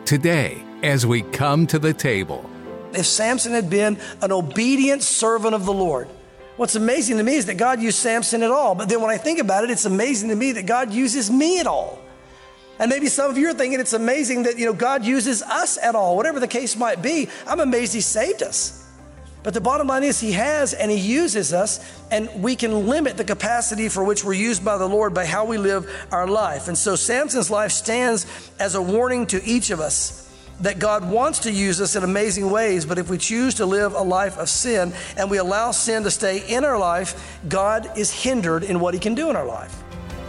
today as we come to the table. If Samson had been an obedient servant of the Lord, what's amazing to me is that God used Samson at all. But then when I think about it, it's amazing to me that God uses me at all. And maybe some of you are thinking it's amazing that, God uses us at all. Whatever the case might be, I'm amazed He saved us. But the bottom line is He has and He uses us, and we can limit the capacity for which we're used by the Lord by how we live our life. And so Samson's life stands as a warning to each of us that God wants to use us in amazing ways, but if we choose to live a life of sin and we allow sin to stay in our life, God is hindered in what He can do in our life.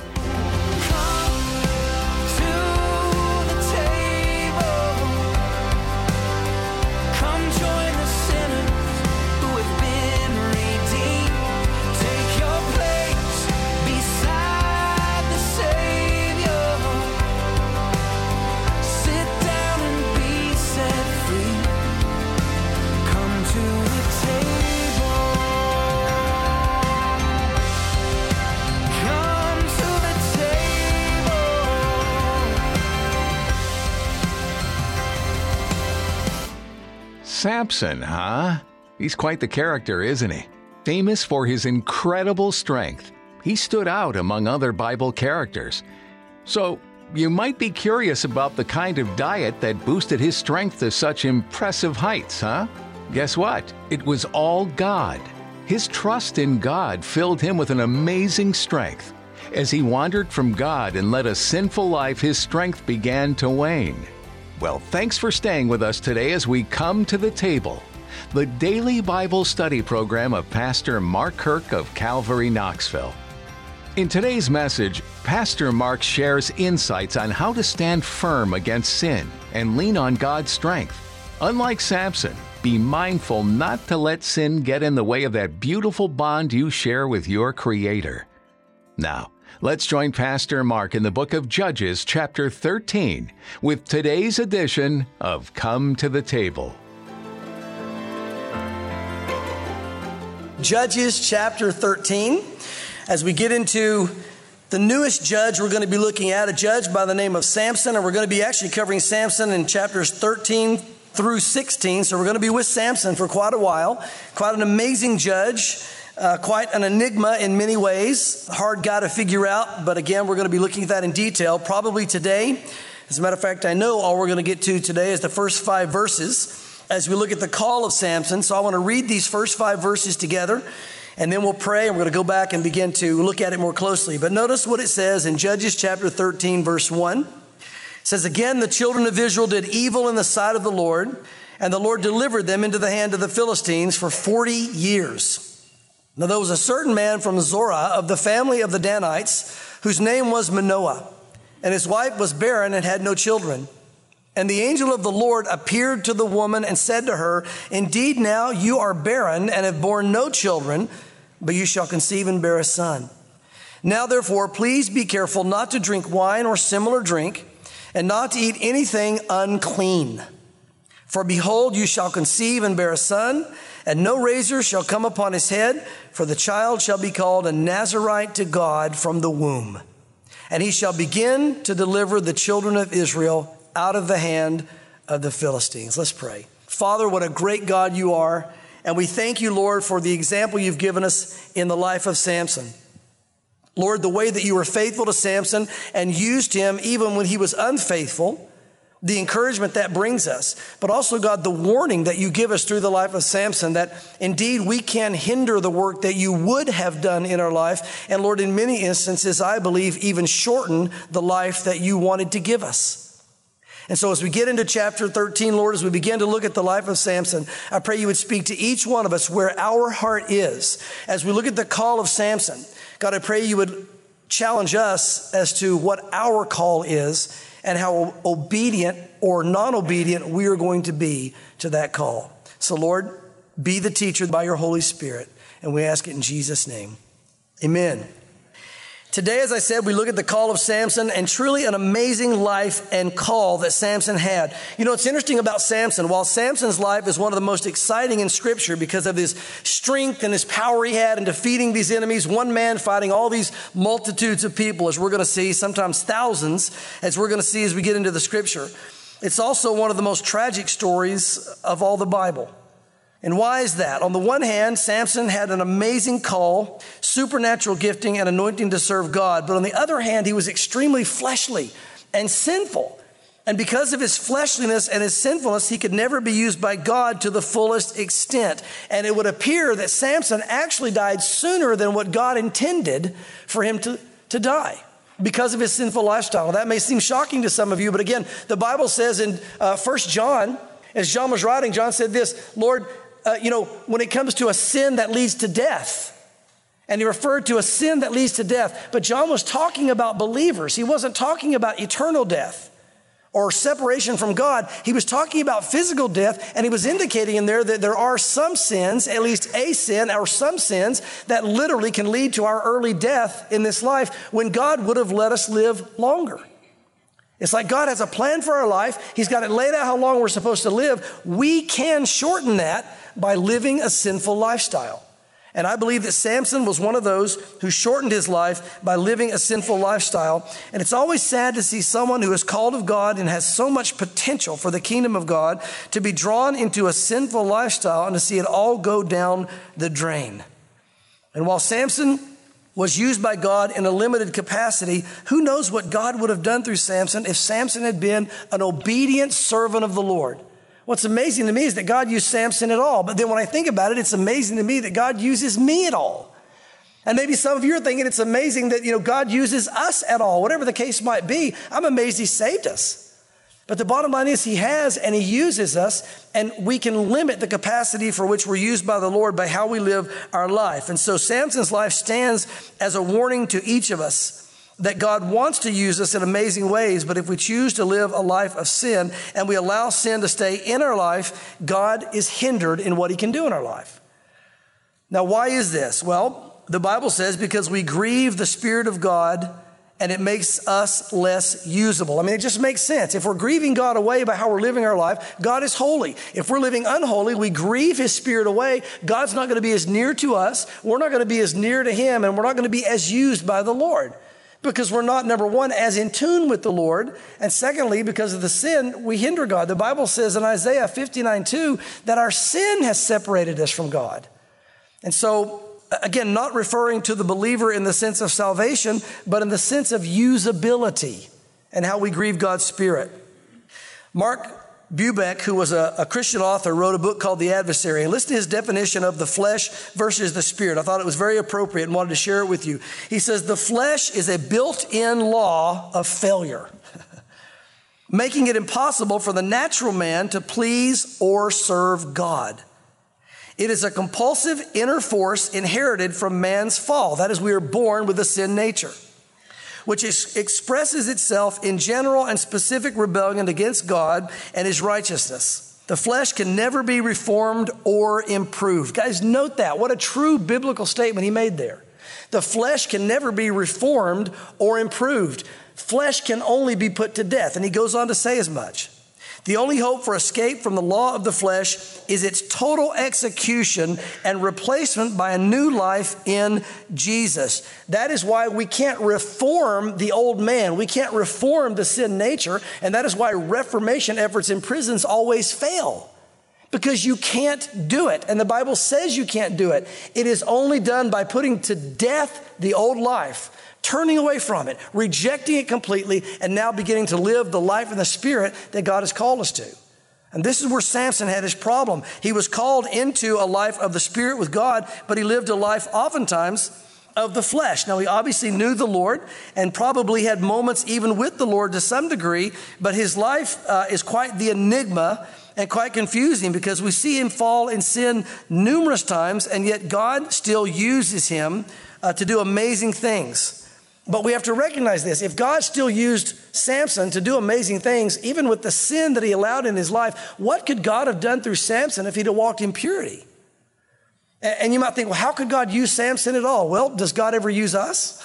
Samson, huh? He's quite the character, isn't he? Famous for his incredible strength. He stood out among other Bible characters. So, you might be curious about the kind of diet that boosted his strength to such impressive heights, huh? Guess what? It was all God. His trust in God filled him with an amazing strength. As he wandered from God and led a sinful life, his strength began to wane. Well, thanks for staying with us today as we come to the table, the daily Bible study program of Pastor Mark Kirk of Calvary, Knoxville. In today's message, Pastor Mark shares insights on how to stand firm against sin and lean on God's strength. Unlike Samson, be mindful not to let sin get in the way of that beautiful bond you share with your Creator. Now, let's join Pastor Mark in the book of Judges, chapter 13, with today's edition of Come to the Table. Judges, chapter 13. As we get into the newest judge we're going to be looking at, a judge by the name of Samson, and we're going to be actually covering Samson in chapters 13 through 16. So we're going to be with Samson for quite a while. Quite an amazing judge. Quite an enigma in many ways, hard guy to figure out, but again, we're going to be looking at that in detail probably today. As a matter of fact, I know all we're going to get to today is the first 5 verses as we look at the call of Samson. So I want to read these first 5 verses together, and then we'll pray, and we're going to go back and begin to look at it more closely. But notice what it says in Judges chapter 13, verse 1. It says, "Again, the children of Israel did evil in the sight of the Lord, and the Lord delivered them into the hand of the Philistines for 40 years. Now there was a certain man from Zorah of the family of the Danites, whose name was Manoah, and his wife was barren and had no children. And the angel of the Lord appeared to the woman and said to her, 'Indeed now you are barren and have borne no children, but you shall conceive and bear a son. Now therefore please be careful not to drink wine or similar drink, and not to eat anything unclean. For behold, you shall conceive and bear a son, and no razor shall come upon his head, for the child shall be called a Nazirite to God from the womb. And he shall begin to deliver the children of Israel out of the hand of the Philistines.'" Let's pray. Father, what a great God you are. And we thank you, Lord, for the example you've given us in the life of Samson. Lord, the way that you were faithful to Samson and used him even when he was unfaithful, the encouragement that brings us, but also, God, the warning that you give us through the life of Samson that indeed we can hinder the work that you would have done in our life. And Lord, in many instances, I believe even shorten the life that you wanted to give us. And so as we get into chapter 13, Lord, as we begin to look at the life of Samson, I pray you would speak to each one of us where our heart is. As we look at the call of Samson, God, I pray you would challenge us as to what our call is and how obedient or non-obedient we are going to be to that call. So Lord, be the teacher by your Holy Spirit. And we ask it in Jesus' name. Amen. Today, as I said, we look at the call of Samson, and truly an amazing life and call that Samson had. You know, it's interesting about Samson. While Samson's life is one of the most exciting in Scripture because of his strength and his power he had in defeating these enemies, one man fighting all these multitudes of people, as we're going to see, sometimes thousands, as we're going to see as we get into the Scripture. It's also one of the most tragic stories of all the Bible. And why is that? On the one hand, Samson had an amazing call, supernatural gifting, and anointing to serve God. But on the other hand, he was extremely fleshly and sinful. And because of his fleshliness and his sinfulness, he could never be used by God to the fullest extent. And it would appear that Samson actually died sooner than what God intended for him to die, because of his sinful lifestyle. That may seem shocking to some of you, but again, the Bible says in 1 John, as John was writing, John said this, Lord, when it comes to a sin that leads to death, and he referred to a sin that leads to death, but John was talking about believers. He wasn't talking about eternal death or separation from God. He was talking about physical death, and he was indicating in there that there are some sins, at least a sin or some sins, that literally can lead to our early death in this life when God would have let us live longer. It's like God has a plan for our life. He's got it laid out how long we're supposed to live. We can shorten that by living a sinful lifestyle. And I believe that Samson was one of those who shortened his life by living a sinful lifestyle. And it's always sad to see someone who is called of God and has so much potential for the kingdom of God to be drawn into a sinful lifestyle and to see it all go down the drain. And while Samson was used by God in a limited capacity, who knows what God would have done through Samson if Samson had been an obedient servant of the Lord. What's amazing to me is that God used Samson at all. But then when I think about it, it's amazing to me that God uses me at all. And maybe some of you are thinking it's amazing that, God uses us at all. Whatever the case might be, I'm amazed he saved us. But the bottom line is he has and he uses us, and we can limit the capacity for which we're used by the Lord by how we live our life. And so Samson's life stands as a warning to each of us that God wants to use us in amazing ways, but if we choose to live a life of sin and we allow sin to stay in our life, God is hindered in what he can do in our life. Now, why is this? Well, the Bible says because we grieve the Spirit of God and it makes us less usable. I mean, it just makes sense. If we're grieving God away by how we're living our life, God is holy. If we're living unholy, we grieve his Spirit away. God's not going to be as near to us. We're not going to be as near to him, and we're not going to be as used by the Lord. Because we're not, number one, as in tune with the Lord. And secondly, because of the sin, we hinder God. The Bible says in Isaiah 59:2 that our sin has separated us from God. And so, again, not referring to the believer in the sense of salvation, but in the sense of usability and how we grieve God's Spirit. Mark Bubeck, who was a Christian author, wrote a book called The Adversary. And listen to his definition of the flesh versus the spirit. I thought it was very appropriate and wanted to share it with you. He says, the flesh is a built-in law of failure, making it impossible for the natural man to please or serve God. It is a compulsive inner force inherited from man's fall. That is, we are born with a sin nature, which expresses itself in general and specific rebellion against God and his righteousness. The flesh can never be reformed or improved. Guys, note that. What a true biblical statement he made there. The flesh can never be reformed or improved. Flesh can only be put to death. And he goes on to say as much. The only hope for escape from the law of the flesh is its total execution and replacement by a new life in Jesus. That is why we can't reform the old man. We can't reform the sin nature. And that is why reformation efforts in prisons always fail. Because you can't do it. And the Bible says you can't do it. It is only done by putting to death the old life, turning away from it, rejecting it completely, and now beginning to live the life in the Spirit that God has called us to. And this is where Samson had his problem. He was called into a life of the Spirit with God, but he lived a life oftentimes of the flesh. Now, he obviously knew the Lord and probably had moments even with the Lord to some degree, but his life is quite the enigma and quite confusing because we see him fall in sin numerous times, and yet God still uses him to do amazing things. But we have to recognize this. If God still used Samson to do amazing things, even with the sin that he allowed in his life, what could God have done through Samson if he'd have walked in purity? And you might think, well, how could God use Samson at all? Well, does God ever use us?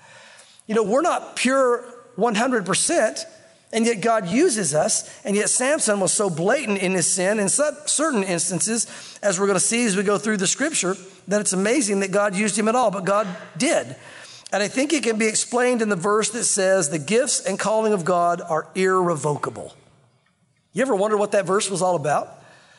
We're not pure 100%, and yet God uses us. And yet Samson was so blatant in his sin in certain instances, as we're going to see as we go through the scripture, that it's amazing that God used him at all, but God did. And I think it can be explained in the verse that says the gifts and calling of God are irrevocable. You ever wonder what that verse was all about?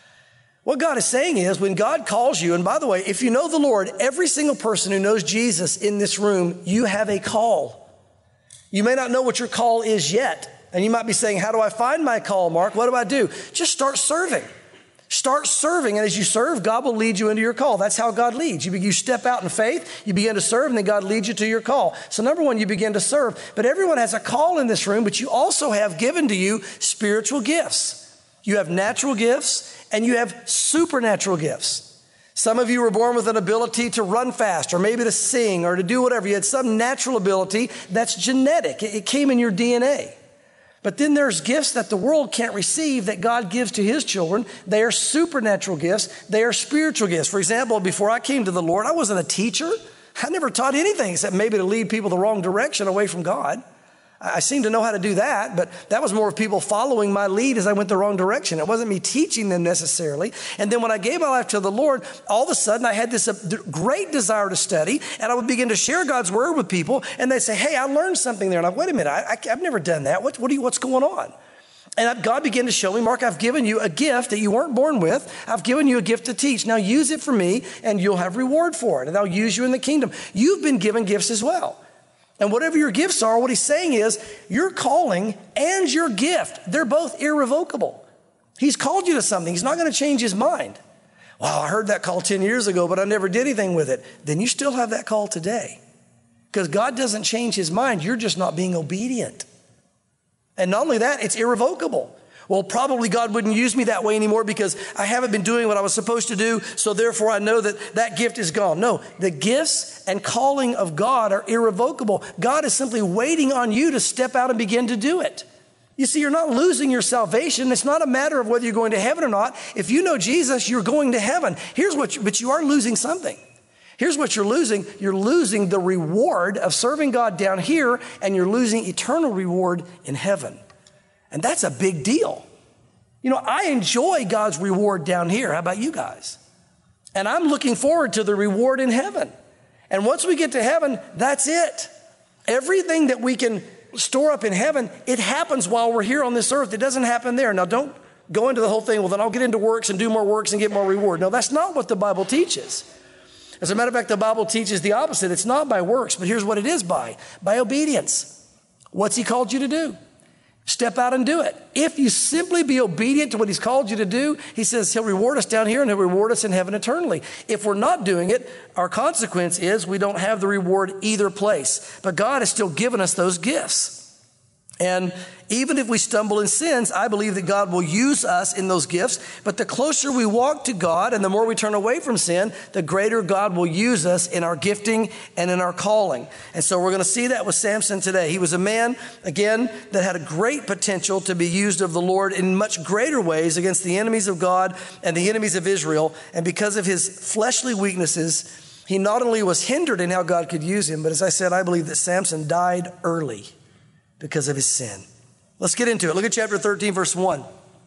What God is saying is when God calls you, and by the way, if you know the Lord, every single person who knows Jesus in this room, you have a call. You may not know what your call is yet. And you might be saying, how do I find my call, Mark? What do I do? Just start serving. Start serving. And as you serve, God will lead you into your call. That's how God leads. You step out in faith, you begin to serve, and then God leads you to your call. So number one, you begin to serve. But everyone has a call in this room, but you also have given to you spiritual gifts. You have natural gifts and you have supernatural gifts. Some of you were born with an ability to run fast or maybe to sing or to do whatever. You had some natural ability that's genetic. It came in your DNA. But then there's gifts that the world can't receive that God gives to his children. They are supernatural gifts. They are spiritual gifts. For example, before I came to the Lord, I wasn't a teacher. I never taught anything except maybe to lead people the wrong direction away from God. I seem to know how to do that, but that was more of people following my lead as I went the wrong direction. It wasn't me teaching them necessarily. And then when I gave my life to the Lord, all of a sudden I had this great desire to study, and I would begin to share God's word with people, and they'd say, hey, I learned something there. And I'm like, wait a minute, I've never done that. What's going on? And God began to show me, Mark, I've given you a gift that you weren't born with. I've given you a gift to teach. Now use it for me, and you'll have reward for it, and I'll use you in the kingdom. You've been given gifts as well. And whatever your gifts are, what he's saying is your calling and your gift, they're both irrevocable. He's called you to something. He's not going to change his mind. Well, I heard that call 10 years ago, but I never did anything with it. Then you still have that call today. Because God doesn't change his mind. You're just not being obedient. And not only that, it's irrevocable. Well, probably God wouldn't use me that way anymore because I haven't been doing what I was supposed to do, so therefore I know that gift is gone. No, the gifts and calling of God are irrevocable. God is simply waiting on you to step out and begin to do it. You see, you're not losing your salvation. It's not a matter of whether you're going to heaven or not. If you know Jesus, you're going to heaven. But you are losing something. Here's what you're losing. You're losing the reward of serving God down here, and you're losing eternal reward in heaven. And that's a big deal. You know, I enjoy God's reward down here. How about you guys? And I'm looking forward to the reward in heaven. And once we get to heaven, that's it. Everything that we can store up in heaven, it happens while we're here on this earth. It doesn't happen there. Now, don't go into the whole thing, well, then I'll get into works and do more works and get more reward. No, that's not what the Bible teaches. As a matter of fact, the Bible teaches the opposite. It's not by works, but here's what it is by obedience. What's he called you to do? Step out and do it. If you simply be obedient to what he's called you to do, he says he'll reward us down here and he'll reward us in heaven eternally. If we're not doing it, our consequence is we don't have the reward either place. But God has still given us those gifts. And even if we stumble in sins, I believe that God will use us in those gifts. But the closer we walk to God and the more we turn away from sin, the greater God will use us in our gifting and in our calling. And so we're going to see that with Samson today. He was a man, again, that had a great potential to be used of the Lord in much greater ways against the enemies of God and the enemies of Israel. And because of his fleshly weaknesses, he not only was hindered in how God could use him, but as I said, I believe that Samson died early because of his sin. Let's get into it. Look at chapter 13, verse 1.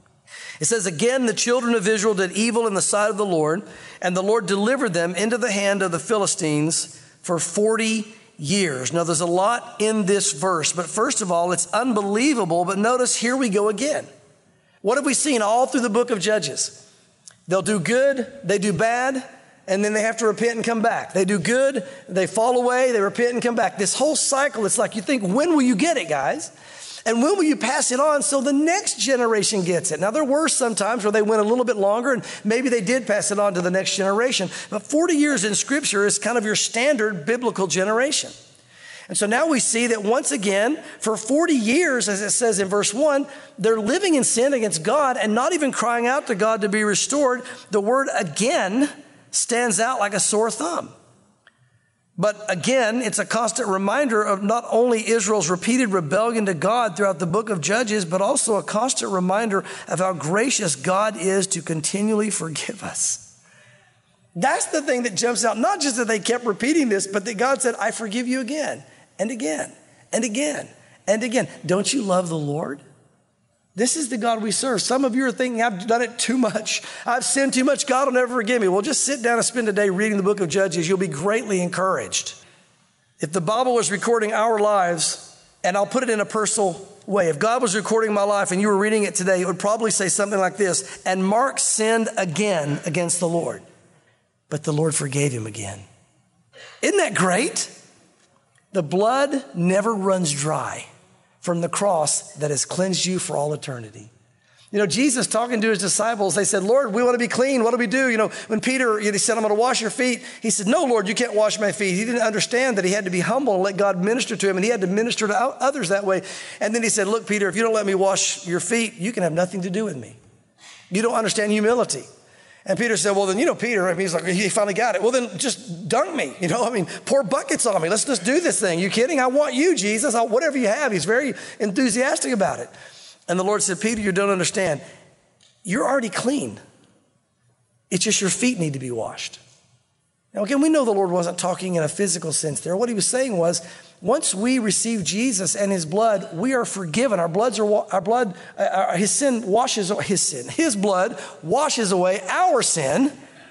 It says, again, the children of Israel did evil in the sight of the Lord, and the Lord delivered them into the hand of the Philistines for 40 years. Now, there's a lot in this verse, but first of all, it's unbelievable. But notice, here we go again. What have we seen all through the book of Judges? They'll do good, they do bad, and then they have to repent and come back. They do good, they fall away, they repent and come back. This whole cycle, it's like you think, when will you get it, guys? And when will you pass it on so the next generation gets it? Now, there were some times where they went a little bit longer, and maybe they did pass it on to the next generation. But 40 years in Scripture is kind of your standard biblical generation. And so now we see that once again, for 40 years, as it says in verse 1, they're living in sin against God and not even crying out to God to be restored. The word again stands out like a sore thumb. But again, it's a constant reminder of not only Israel's repeated rebellion to God throughout the book of Judges, but also a constant reminder of how gracious God is to continually forgive us. That's the thing that jumps out. Not just that they kept repeating this, but that God said, I forgive you again and again and again and again. Don't you love the Lord? This is the God we serve. Some of you are thinking, I've done it too much. I've sinned too much. God will never forgive me. Well, just sit down and spend a day reading the book of Judges. You'll be greatly encouraged. If the Bible was recording our lives, and I'll put it in a personal way. If God was recording my life and you were reading it today, it would probably say something like this: and Mark sinned again against the Lord, but the Lord forgave him again. Isn't that great? The blood never runs dry from the cross that has cleansed you for all eternity. You know, Jesus talking to his disciples, they said, Lord, we want to be clean. What do we do? You know, when Peter, he said, I'm going to wash your feet. He said, no, Lord, you can't wash my feet. He didn't understand that he had to be humble and let God minister to him, and he had to minister to others that way. And then he said, look, Peter, if you don't let me wash your feet, you can have nothing to do with me. You don't understand humility. And Peter said, well, then, you know, Peter, I mean, he's like, he finally got it. Well, then just dunk me, you know, I mean, pour buckets on me. Let's just do this thing. You kidding? I want you, Jesus. Whatever you have. He's very enthusiastic about it. And the Lord said, Peter, you don't understand. You're already clean. It's just your feet need to be washed. Now, again, we know the Lord wasn't talking in a physical sense there. What he was saying was, once we receive Jesus and his blood, we are forgiven. His blood washes away our sin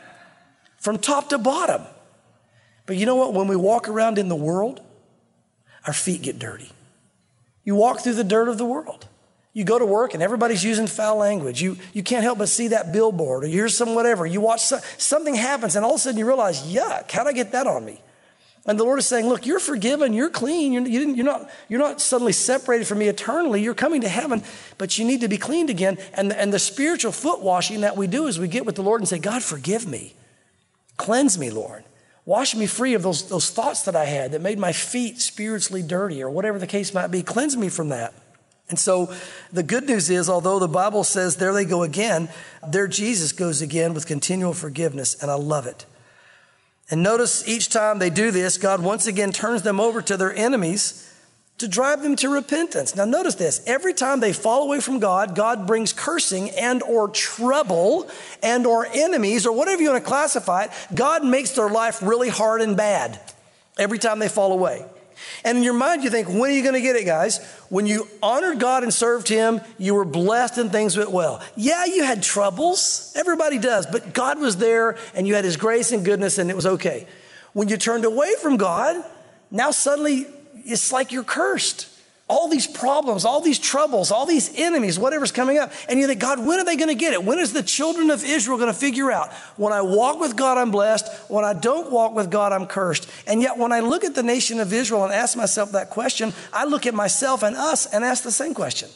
from top to bottom. But you know what? When we walk around in the world, our feet get dirty. You walk through the dirt of the world. You go to work and everybody's using foul language. You can't help but see that billboard or you hear some whatever. You watch something happens and all of a sudden you realize, yuck, how'd I get that on me? And the Lord is saying, look, you're forgiven, you're clean. You're not suddenly separated from me eternally. You're coming to heaven, but you need to be cleaned again. And the spiritual foot washing that we do is we get with the Lord and say, God, forgive me. Cleanse me, Lord. Wash me free of those thoughts that I had that made my feet spiritually dirty or whatever the case might be. Cleanse me from that. And so the good news is, although the Bible says there they go again, there Jesus goes again with continual forgiveness, and I love it. And notice each time they do this, God once again turns them over to their enemies to drive them to repentance. Now notice this, every time they fall away from God, God brings cursing and or trouble and or enemies or whatever you want to classify it. God makes their life really hard and bad every time they fall away. And in your mind, you think, when are you going to get it, guys? When you honored God and served him, you were blessed and things went well. Yeah, you had troubles. Everybody does. But God was there and you had his grace and goodness and it was okay. When you turned away from God, now suddenly it's like you're cursed. All these problems, all these troubles, all these enemies, whatever's coming up. And you think, God, when are they going to get it? When is the children of Israel going to figure out? When I walk with God, I'm blessed. When I don't walk with God, I'm cursed. And yet when I look at the nation of Israel and ask myself that question, I look at myself and us and ask the same question.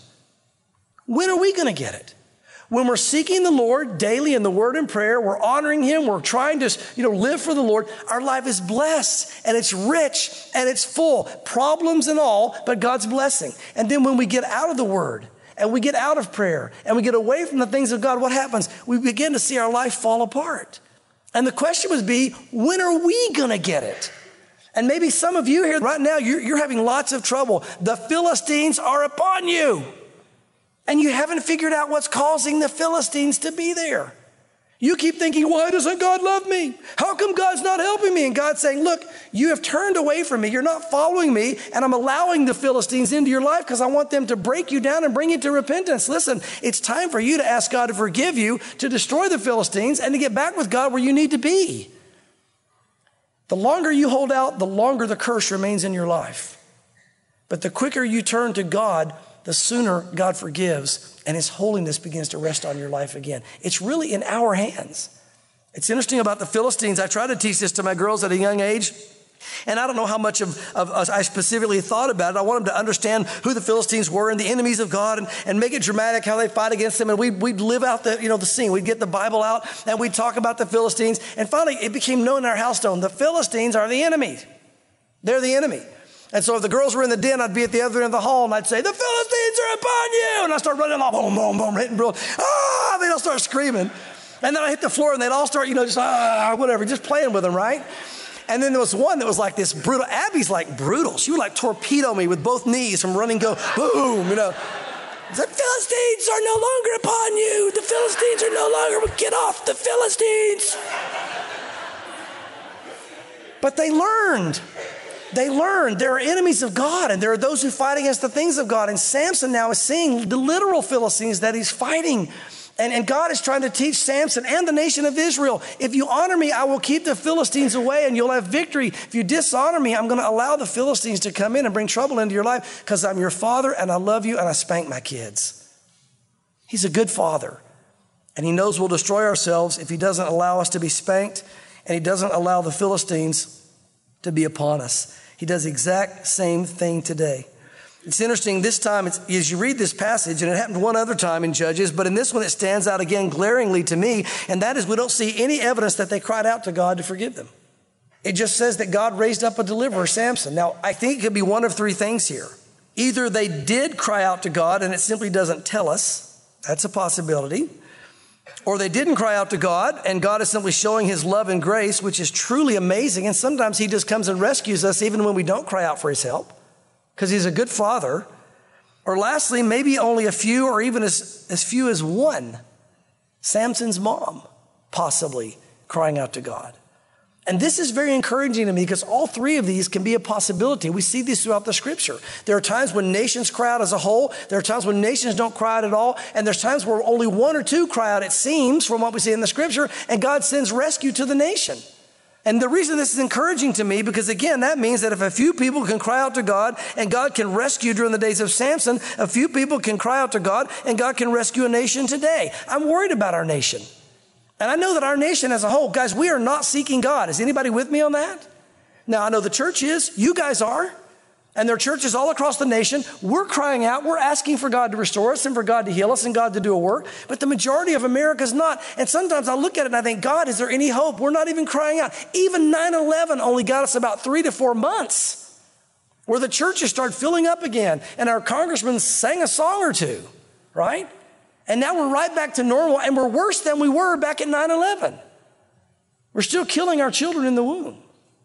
When are we going to get it? When we're seeking the Lord daily in the word and prayer, we're honoring him, we're trying to, live for the Lord, our life is blessed and it's rich and it's full, problems and all, but God's blessing. And then when we get out of the word and we get out of prayer and we get away from the things of God, what happens? We begin to see our life fall apart. And the question would be, when are we going to get it? And maybe some of you here right now, you're having lots of trouble. The Philistines are upon you. And you haven't figured out what's causing the Philistines to be there. You keep thinking, why doesn't God love me? How come God's not helping me? And God's saying, look, you have turned away from me. You're not following me. And I'm allowing the Philistines into your life because I want them to break you down and bring you to repentance. Listen, it's time for you to ask God to forgive you, to destroy the Philistines, and to get back with God where you need to be. The longer you hold out, the longer the curse remains in your life. But the quicker you turn to God, the sooner God forgives and his holiness begins to rest on your life again. It's really in our hands. It's interesting about the Philistines. I try to teach this to my girls at a young age. And I don't know how much of I specifically thought about it. I want them to understand who the Philistines were and the enemies of God and make it dramatic how they fight against them. And we'd live out the scene. We'd get the Bible out and we'd talk about the Philistines. And finally, it became known in our house, the Philistines are the enemy. They're the enemy. And so if the girls were in the den, I'd be at the other end of the hall and I'd say, the Philistines are upon you. And I start running along, boom, boom, boom, hitting bro. They'd all start screaming. And then I hit the floor and they'd all start, just playing with them, right? And then there was one that was like this brutal. Abby's like brutal. She would like torpedo me with both knees from running, go, boom, The Philistines are no longer upon you. The Philistines are no longer, get off the Philistines. But they learned. There are enemies of God and there are those who fight against the things of God. And Samson now is seeing the literal Philistines that he's fighting. And God is trying to teach Samson and the nation of Israel, if you honor me, I will keep the Philistines away and you'll have victory. If you dishonor me, I'm going to allow the Philistines to come in and bring trouble into your life because I'm your father and I love you and I spank my kids. He's a good father. And he knows we'll destroy ourselves if he doesn't allow us to be spanked and he doesn't allow the Philistines to be upon us. He does the exact same thing today. It's interesting, this time, as you read this passage, and it happened one other time in Judges, but in this one it stands out again glaringly to me, and that is we don't see any evidence that they cried out to God to forgive them. It just says that God raised up a deliverer, Samson. Now, I think it could be one of three things here. Either they did cry out to God, and it simply doesn't tell us. That's a possibility. Or they didn't cry out to God, and God is simply showing his love and grace, which is truly amazing, and sometimes he just comes and rescues us even when we don't cry out for his help, because he's a good father. Or lastly, maybe only a few or even as few as one, Samson's mom, possibly crying out to God. And this is very encouraging to me because all three of these can be a possibility. We see this throughout the scripture. There are times when nations cry out as a whole. There are times when nations don't cry out at all. And there's times where only one or two cry out, it seems, from what we see in the scripture, and God sends rescue to the nation. And the reason this is encouraging to me, because again, that means that if a few people can cry out to God and God can rescue during the days of Samson, a few people can cry out to God and God can rescue a nation today. I'm worried about our nation. And I know that our nation as a whole, guys, we are not seeking God. Is anybody with me on that? Now, I know the church is. You guys are. And there are churches all across the nation. We're crying out. We're asking for God to restore us and for God to heal us and God to do a work. But the majority of America is not. And sometimes I look at it and I think, God, is there any hope? We're not even crying out. Even 9/11 only got us about 3 to 4 months where the churches started filling up again. And our congressman sang a song or two, right? And now we're right back to normal, and we're worse than we were back at 9/11. We're still killing our children in the womb.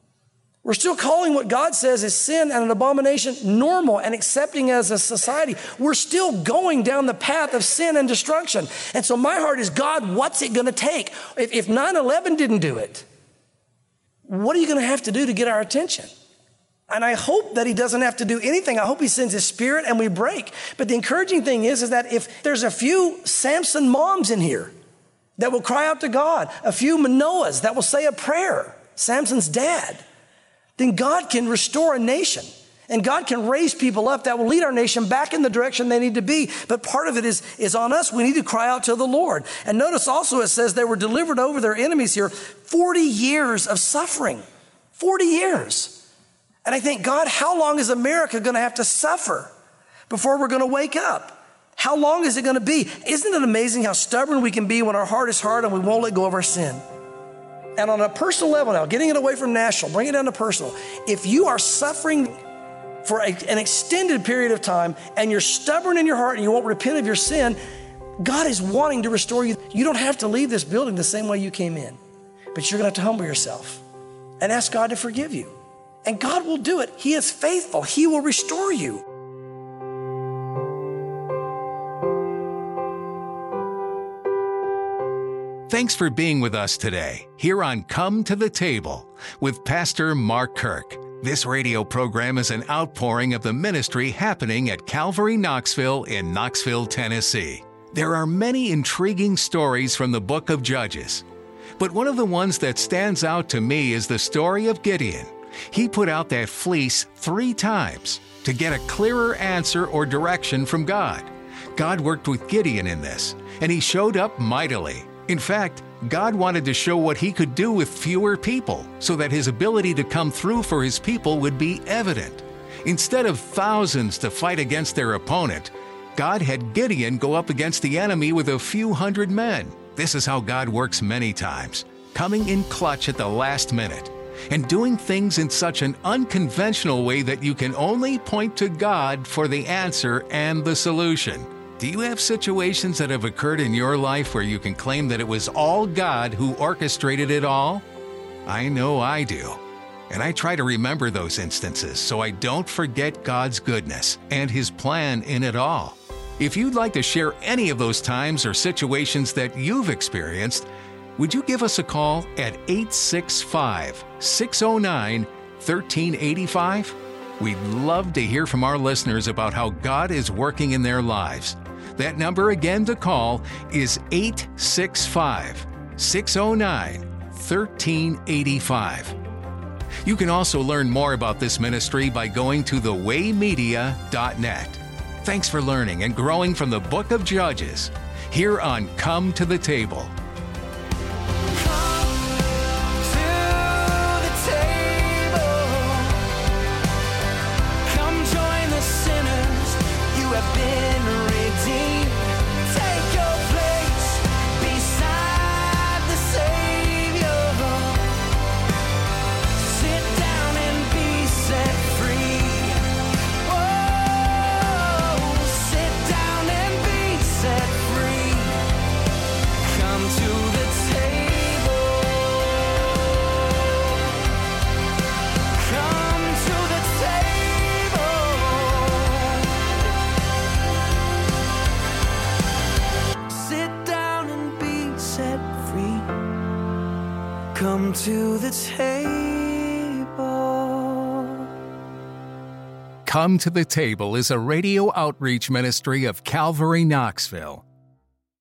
We're still calling what God says is sin and an abomination normal and accepting as a society. We're still going down the path of sin and destruction. And so my heart is, God, what's it going to take? If 9/11 didn't do it, what are you going to have to do to get our attention? And I hope that he doesn't have to do anything. I hope he sends his spirit and we break. But the encouraging thing is that if there's a few Samson moms in here that will cry out to God, a few Manoahs that will say a prayer, Samson's dad, then God can restore a nation. And God can raise people up that will lead our nation back in the direction they need to be. But part of it is on us. We need to cry out to the Lord. And notice also it says they were delivered over their enemies here. 40 years of suffering. 40 years. And I think, God, how long is America going to have to suffer before we're going to wake up? How long is it going to be? Isn't it amazing how stubborn we can be when our heart is hard and we won't let go of our sin? And on a personal level now, getting it away from national, bring it down to personal. If you are suffering for an extended period of time and you're stubborn in your heart and you won't repent of your sin, God is wanting to restore you. You don't have to leave this building the same way you came in, but you're going to have to humble yourself and ask God to forgive you. And God will do it. He is faithful. He will restore you. Thanks for being with us today here on Come to the Table with Pastor Mark Kirk. This radio program is an outpouring of the ministry happening at Calvary Knoxville in Knoxville, Tennessee. There are many intriguing stories from the book of Judges, but one of the ones that stands out to me is the story of Gideon. He put out that fleece 3 times to get a clearer answer or direction from God. God worked with Gideon in this, and he showed up mightily. In fact, God wanted to show what he could do with fewer people so that his ability to come through for his people would be evident. Instead of thousands to fight against their opponent, God had Gideon go up against the enemy with a few hundred men. This is how God works many times, coming in clutch at the last minute and doing things in such an unconventional way that you can only point to God for the answer and the solution. Do you have situations that have occurred in your life where you can claim that it was all God who orchestrated it all? I know I do. And I try to remember those instances so I don't forget God's goodness and His plan in it all. If you'd like to share any of those times or situations that you've experienced, would you give us a call at 865-609-1385? We'd love to hear from our listeners about how God is working in their lives. That number again to call is 865-609-1385. You can also learn more about this ministry by going to thewaymedia.net. Thanks for learning and growing from the Book of Judges here on Come to the Table. Come to the table. Come to the Table is a radio outreach ministry of Calvary Knoxville.